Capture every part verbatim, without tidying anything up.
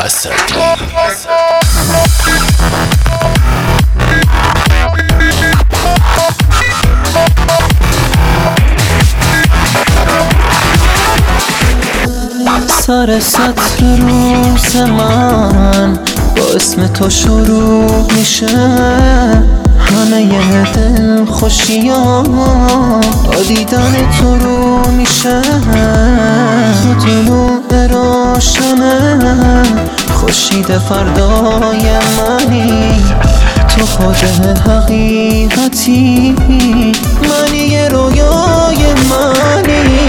اسدی. سر سطر روز من با اسم تو شروع میشه، همه ی دل خوشیام با دیدن تو رو میشه. تو طلوع روشنه خورشید فردای منی، تو خود حقیقتی، منی یه رویای منی.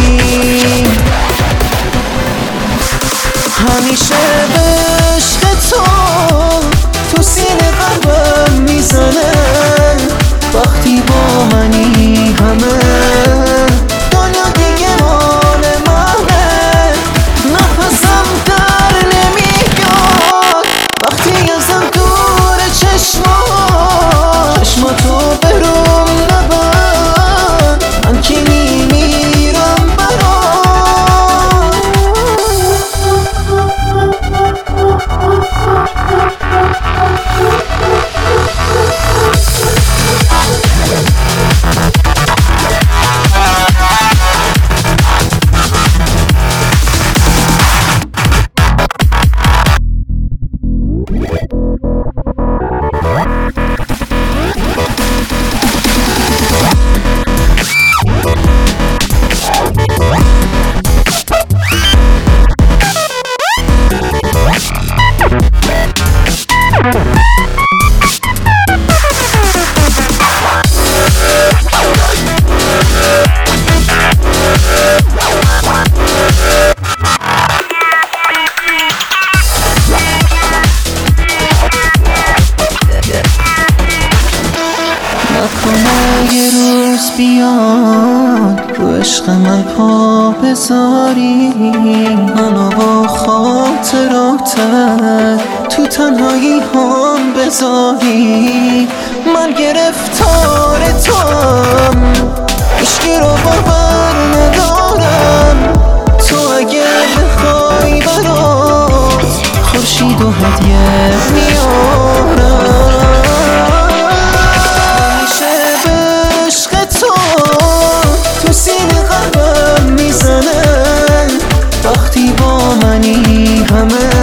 همیشه به عشق تو تو سینه قلبم میزنه، وقتی با منی همه دنیا دیگه مال منه. نفسم در نمیاد وقتی ازم دور چشمات، چشماتو بروم نبند، من که میمیرم برات. نکنه یه روز بیاد رو عشق من پا بذاری، منو با خاطراتت تو تنهایی هم بذاری. من گرفتار توام، عشقی رو باور ندارم، تو اگر بخوای برات خورشید و هدیه میارم. تو سینه قلبم میزنه وقتی با منی همه